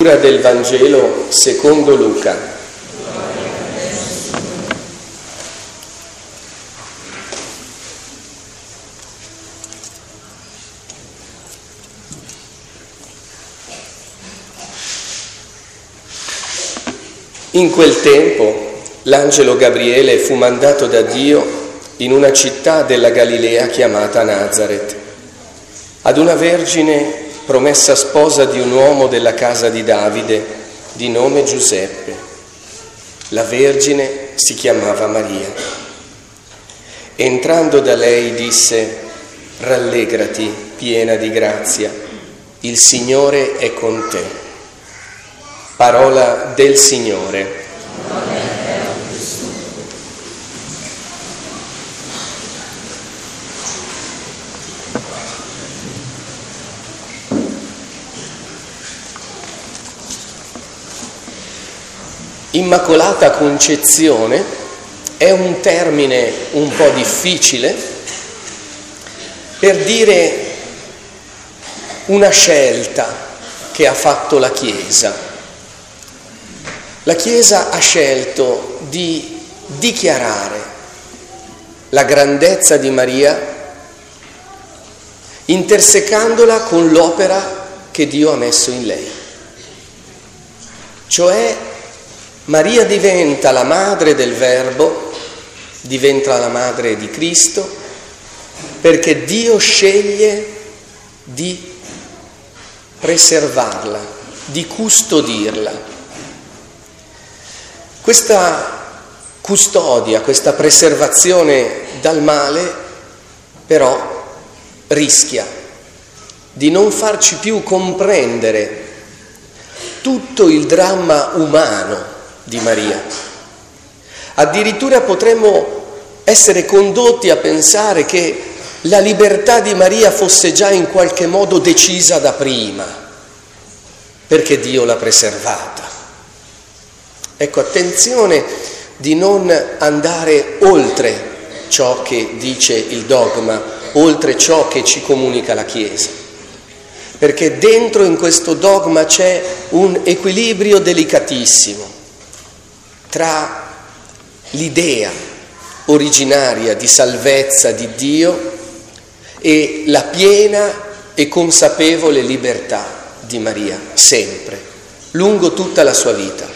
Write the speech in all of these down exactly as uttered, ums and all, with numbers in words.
Del Vangelo secondo Luca. In quel tempo l'angelo Gabriele fu mandato da Dio in una città della Galilea chiamata Nazaret, ad una vergine promessa sposa di un uomo della casa di Davide, di nome Giuseppe. La vergine si chiamava Maria. Entrando da lei disse: rallegrati, piena di grazia, il Signore è con te. Parola del Signore. Immacolata Concezione è un termine un po' difficile per dire una scelta che ha fatto la Chiesa. La Chiesa ha scelto di dichiarare la grandezza di Maria intersecandola con l'opera che Dio ha messo in lei. Cioè Maria diventa la madre del Verbo, diventa la madre di Cristo, perché Dio sceglie di preservarla, di custodirla. Questa custodia, questa preservazione dal male, però, rischia di non farci più comprendere tutto il dramma umano di Maria. Addirittura potremmo essere condotti a pensare che la libertà di Maria fosse già in qualche modo decisa da prima, perché Dio l'ha preservata. Ecco, attenzione di non andare oltre ciò che dice il dogma, oltre ciò che ci comunica la Chiesa, perché dentro in questo dogma c'è un equilibrio delicatissimo tra l'idea originaria di salvezza di Dio e la piena e consapevole libertà di Maria, sempre, lungo tutta la sua vita.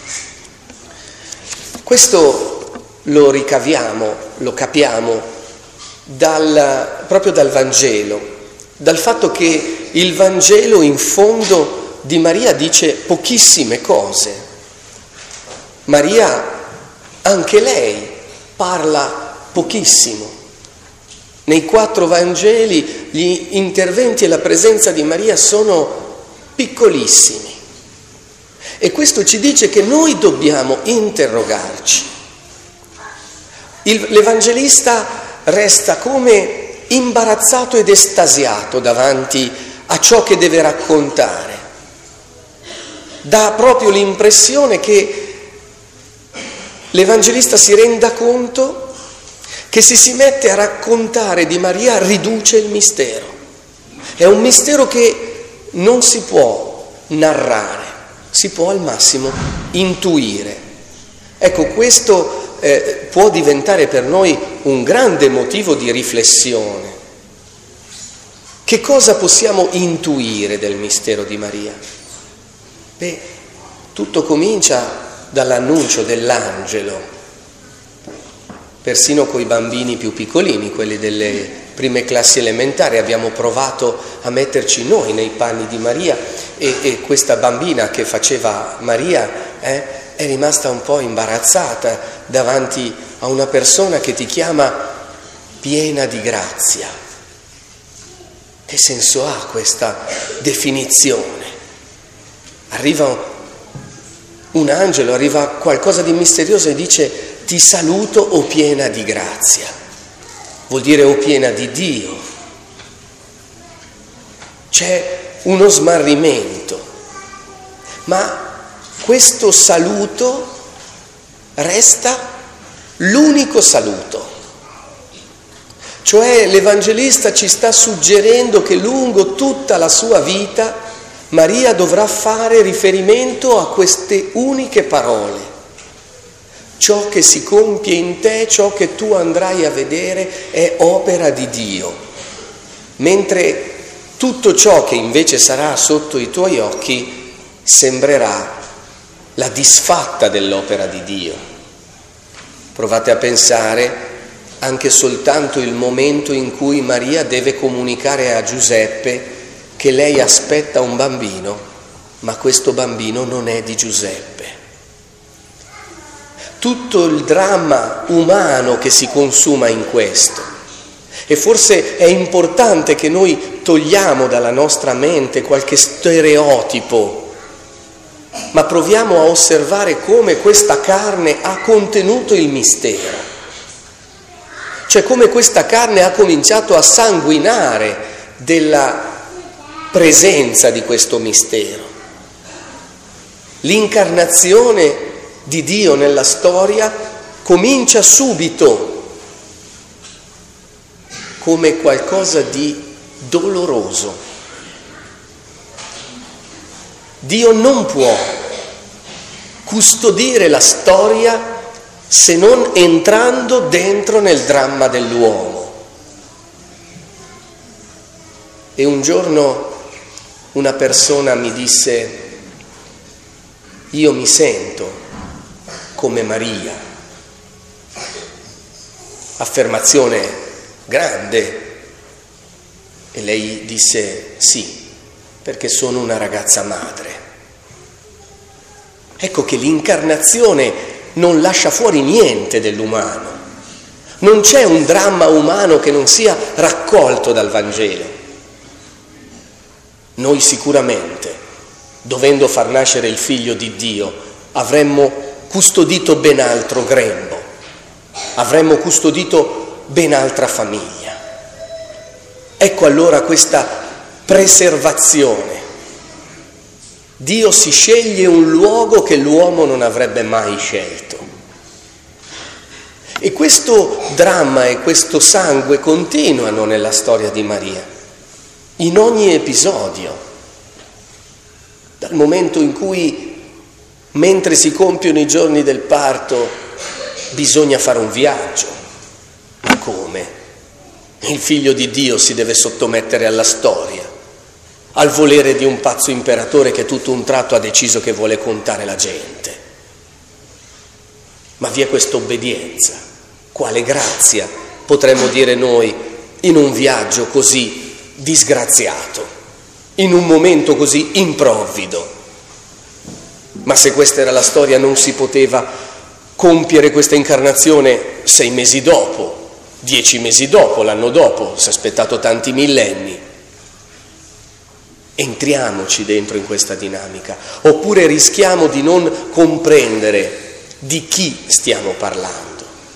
Questo lo ricaviamo, lo capiamo dal, proprio dal Vangelo, dal fatto che il Vangelo in fondo di Maria dice pochissime cose. Maria, anche lei, parla pochissimo. Nei quattro Vangeli gli interventi e la presenza di Maria sono piccolissimi. E questo ci dice che noi dobbiamo interrogarci. Il, l'Evangelista resta come imbarazzato ed estasiato davanti a ciò che deve raccontare. Dà proprio l'impressione che l'Evangelista si renda conto che se si mette a raccontare di Maria riduce il mistero. È un mistero che non si può narrare, si può al massimo intuire. Ecco, questo eh, può diventare per noi un grande motivo di riflessione. Che cosa possiamo intuire del mistero di Maria? Beh, tutto comincia dall'annuncio dell'angelo, persino coi bambini più piccolini, quelli delle prime classi elementari, abbiamo provato a metterci noi nei panni di Maria e, e questa bambina che faceva Maria eh, è rimasta un po' imbarazzata davanti a una persona che ti chiama piena di grazia. Che senso ha questa definizione? Arriva un angelo, arriva qualcosa di misterioso e dice: ti saluto, o piena di grazia. Vuol dire o piena di Dio. C'è uno smarrimento, ma questo saluto resta l'unico saluto. Cioè l'Evangelista ci sta suggerendo che lungo tutta la sua vita Maria dovrà fare riferimento a queste uniche parole. Ciò che si compie in te, ciò che tu andrai a vedere è opera di Dio, mentre tutto ciò che invece sarà sotto i tuoi occhi sembrerà la disfatta dell'opera di Dio. Provate a pensare anche soltanto il momento in cui Maria deve comunicare a Giuseppe che lei aspetta un bambino, ma questo bambino non è di Giuseppe. Tutto il dramma umano che si consuma in questo. E forse è importante che noi togliamo dalla nostra mente qualche stereotipo, ma proviamo a osservare come questa carne ha contenuto il mistero. Cioè come questa carne ha cominciato a sanguinare della presenza di questo mistero. L'incarnazione di Dio nella storia comincia subito come qualcosa di doloroso. Dio non può custodire la storia se non entrando dentro nel dramma dell'uomo. E un giorno una persona mi disse: io mi sento come Maria. Affermazione grande. E lei disse: sì, perché sono una ragazza madre. Ecco che l'incarnazione non lascia fuori niente dell'umano. Non c'è un dramma umano che non sia raccolto dal Vangelo. Noi sicuramente, dovendo far nascere il Figlio di Dio, avremmo custodito ben altro grembo, avremmo custodito ben altra famiglia. Ecco allora questa preservazione. Dio si sceglie un luogo che l'uomo non avrebbe mai scelto. E questo dramma e questo sangue continuano nella storia di Maria, in ogni episodio, dal momento in cui, mentre si compiono i giorni del parto, bisogna fare un viaggio. Ma come? Il Figlio di Dio si deve sottomettere alla storia, al volere di un pazzo imperatore che tutto un tratto ha deciso che vuole contare la gente. Ma vi è questa obbedienza. Quale grazia, potremmo dire noi, in un viaggio così disgraziato, in un momento così improvvido. Ma se questa era la storia, non si poteva compiere questa incarnazione sei mesi dopo, dieci mesi dopo, l'anno dopo, si è aspettato tanti millenni. Entriamoci dentro in questa dinamica, oppure rischiamo di non comprendere di chi stiamo parlando.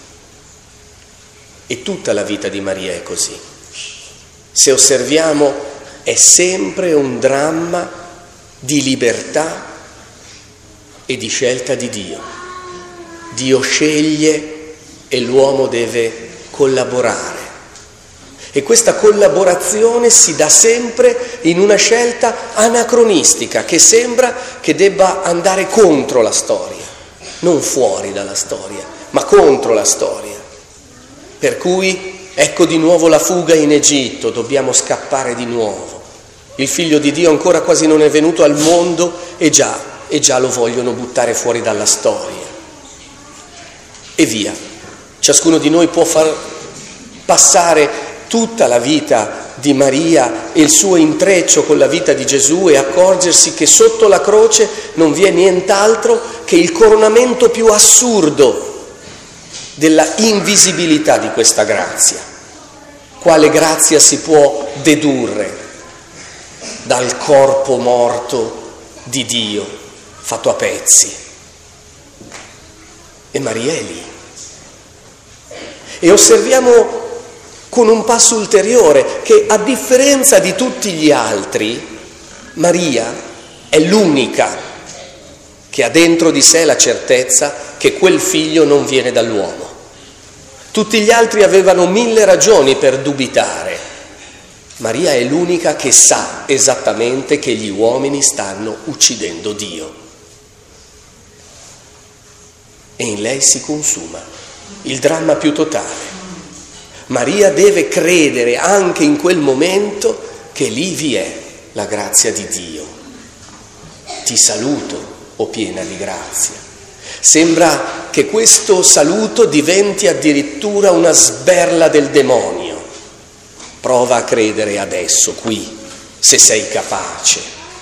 E tutta la vita di Maria è così. Se osserviamo, è sempre un dramma di libertà e di scelta di Dio. Dio sceglie e l'uomo deve collaborare. E questa collaborazione si dà sempre in una scelta anacronistica che sembra che debba andare contro la storia, non fuori dalla storia, ma contro la storia. Per cui ecco di nuovo la fuga in Egitto, dobbiamo scappare di nuovo. Il Figlio di Dio ancora quasi non è venuto al mondo e già, e già lo vogliono buttare fuori dalla storia. E via. Ciascuno di noi può far passare tutta la vita di Maria e il suo intreccio con la vita di Gesù e accorgersi che sotto la croce non vi è nient'altro che il coronamento più assurdo della invisibilità di questa grazia. Quale grazia si può dedurre dal corpo morto di Dio fatto a pezzi? E Maria è lì. E osserviamo con un passo ulteriore che, a differenza di tutti gli altri, Maria è l'unica che ha dentro di sé la certezza che quel figlio non viene dall'uomo. Tutti gli altri avevano mille ragioni per dubitare, Maria è l'unica che sa esattamente che gli uomini stanno uccidendo Dio. E in lei si consuma il dramma più totale. Maria deve credere anche in quel momento che lì vi è la grazia di Dio. Ti saluto, o piena di grazia. Sembra che questo saluto diventi addirittura una sberla del demonio. Prova a credere adesso, qui, se sei capace.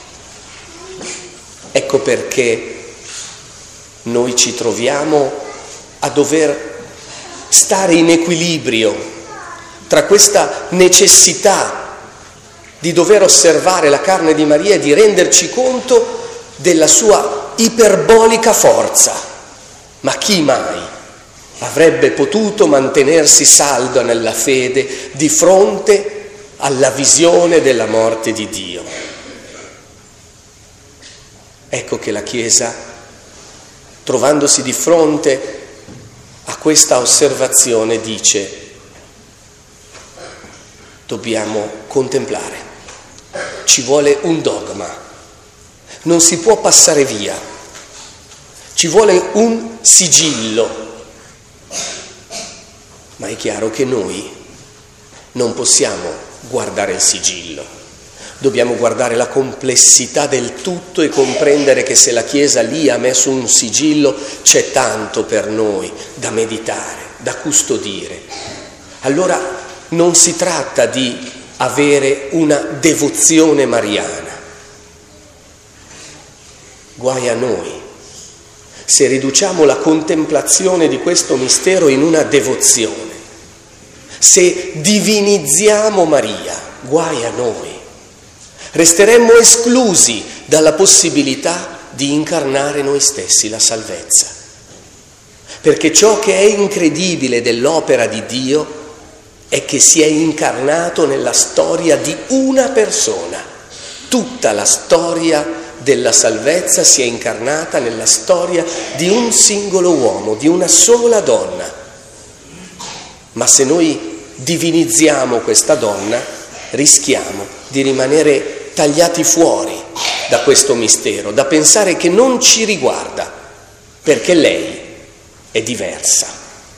Ecco perché noi ci troviamo a dover stare in equilibrio tra questa necessità di dover osservare la carne di Maria e di renderci conto della sua iperbolica forza. Ma chi mai avrebbe potuto mantenersi saldo nella fede di fronte alla visione della morte di Dio? Ecco che la Chiesa, trovandosi di fronte a questa osservazione, dice: dobbiamo contemplare, ci vuole un dogma, non si può passare via, ci vuole un sigillo, ma è chiaro che noi non possiamo guardare il sigillo, dobbiamo guardare la complessità del tutto e comprendere che se la Chiesa lì ha messo un sigillo c'è tanto per noi da meditare, da custodire. Allora non si tratta di avere una devozione mariana. Guai a noi se riduciamo la contemplazione di questo mistero in una devozione, se divinizziamo Maria, guai a noi. Resteremmo esclusi dalla possibilità di incarnare noi stessi la salvezza. Perché ciò che è incredibile dell'opera di Dio è che si è incarnato nella storia di una persona. Tutta la storia della salvezza si è incarnata nella storia di un singolo uomo, di una sola donna. Ma se noi divinizziamo questa donna, rischiamo di rimanere tagliati fuori da questo mistero, da pensare che non ci riguarda, perché lei è diversa.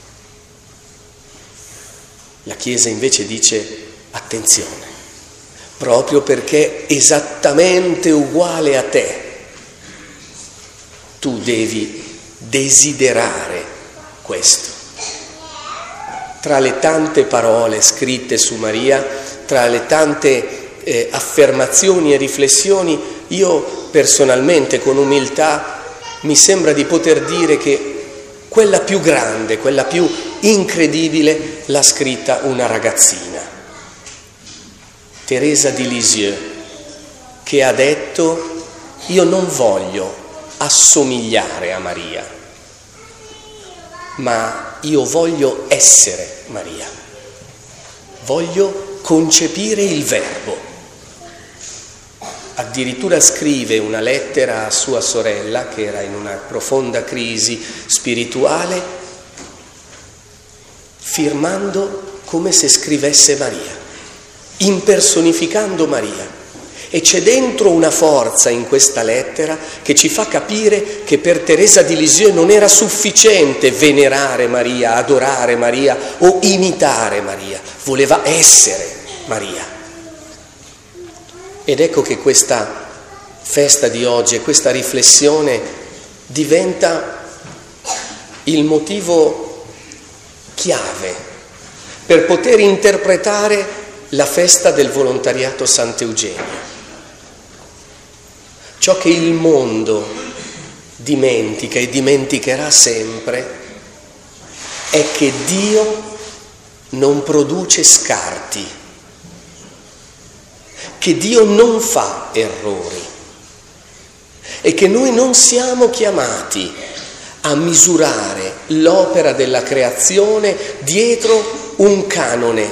La Chiesa invece dice: attenzione, proprio perché è esattamente uguale a te, tu devi desiderare questo. Tra le tante parole scritte su Maria, tra le tante eh, affermazioni e riflessioni, io personalmente con umiltà mi sembra di poter dire che quella più grande, quella più incredibile l'ha scritta una ragazzina, Teresa di Lisieux, che ha detto: io non voglio assomigliare a Maria, ma io voglio essere Maria, voglio concepire il Verbo. Addirittura scrive una lettera a sua sorella, che era in una profonda crisi spirituale, firmando come se scrivesse Maria, impersonificando Maria. E c'è dentro una forza in questa lettera che ci fa capire che per Teresa di Lisieux non era sufficiente venerare Maria, adorare Maria o imitare Maria, voleva essere Maria. Ed ecco che questa festa di oggi e questa riflessione diventa il motivo chiave per poter interpretare la festa del volontariato Sant'Eugenio. Ciò che il mondo dimentica e dimenticherà sempre è che Dio non produce scarti, che Dio non fa errori e che noi non siamo chiamati a misurare l'opera della creazione dietro un canone,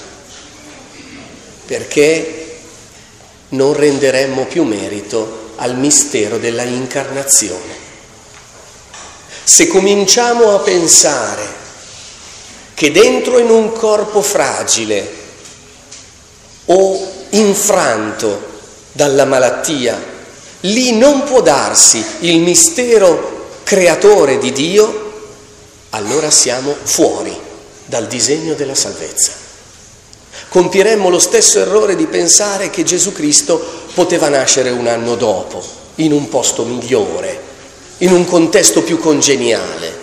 perché non renderemmo più merito al mistero della incarnazione. Se cominciamo a pensare che dentro in un corpo fragile o infranto dalla malattia, lì non può darsi il mistero creatore di Dio, allora siamo fuori dal disegno della salvezza. Compieremmo lo stesso errore di pensare che Gesù Cristo poteva nascere un anno dopo, in un posto migliore, in un contesto più congeniale.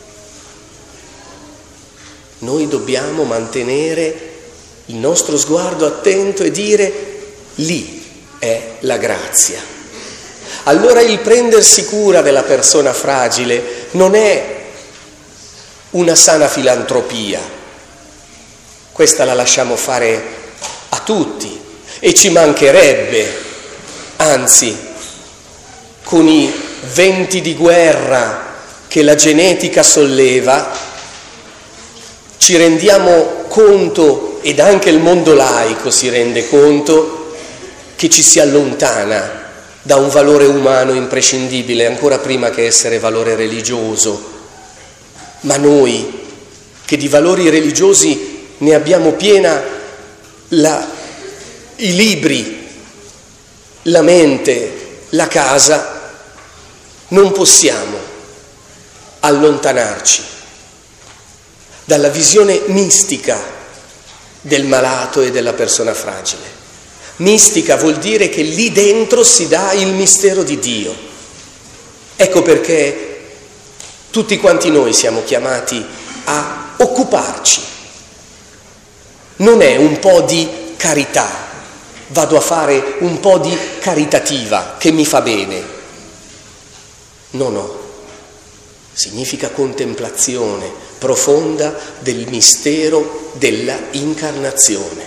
Noi dobbiamo mantenere il nostro sguardo attento e dire: lì è la grazia. Allora il prendersi cura della persona fragile non è una sana filantropia, questa la lasciamo fare a tutti e ci mancherebbe, anzi, con i venti di guerra che la genetica solleva, ci rendiamo conto, ed anche il mondo laico si rende conto, che ci si allontana da un valore umano imprescindibile, ancora prima che essere valore religioso. Ma noi, che di valori religiosi ne abbiamo piena la, i libri, la mente, la casa, non possiamo allontanarci dalla visione mistica del malato e della persona fragile. Mistica vuol dire che lì dentro si dà il mistero di Dio. Ecco perché tutti quanti noi siamo chiamati a occuparci. Non è un po' di carità, vado a fare un po' di caritativa che mi fa bene. No, no. Significa contemplazione profonda del mistero della incarnazione.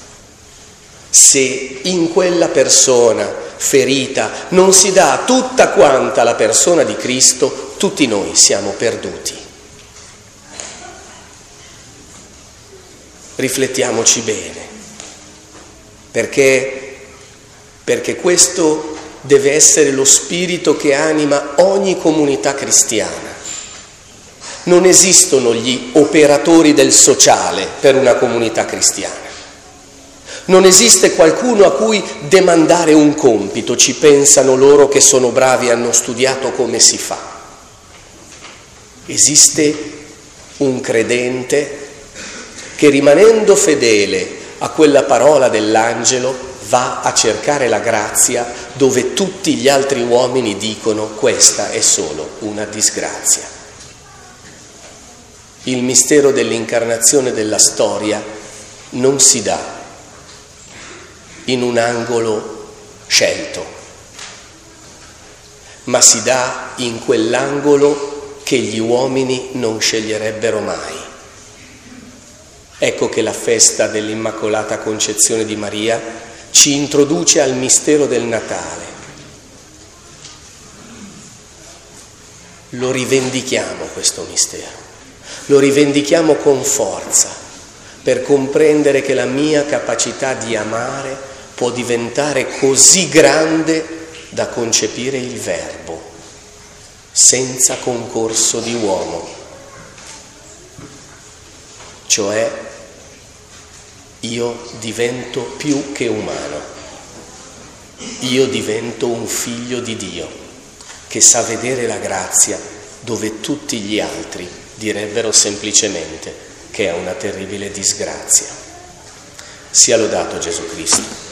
Se in quella persona ferita non si dà tutta quanta la persona di Cristo, tutti noi siamo perduti. Riflettiamoci bene, perché, perché questo deve essere lo spirito che anima ogni comunità cristiana. Non esistono gli operatori del sociale per una comunità cristiana. Non esiste qualcuno a cui demandare un compito, ci pensano loro che sono bravi e hanno studiato come si fa. Esiste un credente che, rimanendo fedele a quella parola dell'angelo, va a cercare la grazia dove tutti gli altri uomini dicono: questa è solo una disgrazia. Il mistero dell'incarnazione della storia non si dà in un angolo scelto, ma si dà in quell'angolo che gli uomini non sceglierebbero mai. Ecco che la festa dell'Immacolata Concezione di Maria ci introduce al mistero del Natale. Lo rivendichiamo questo mistero, lo rivendichiamo con forza, per comprendere che la mia capacità di amare può diventare così grande da concepire il Verbo, senza concorso di uomo. Cioè, io divento più che umano, io divento un figlio di Dio, che sa vedere la grazia dove tutti gli altri direbbero semplicemente che è una terribile disgrazia. Sia lodato Gesù Cristo.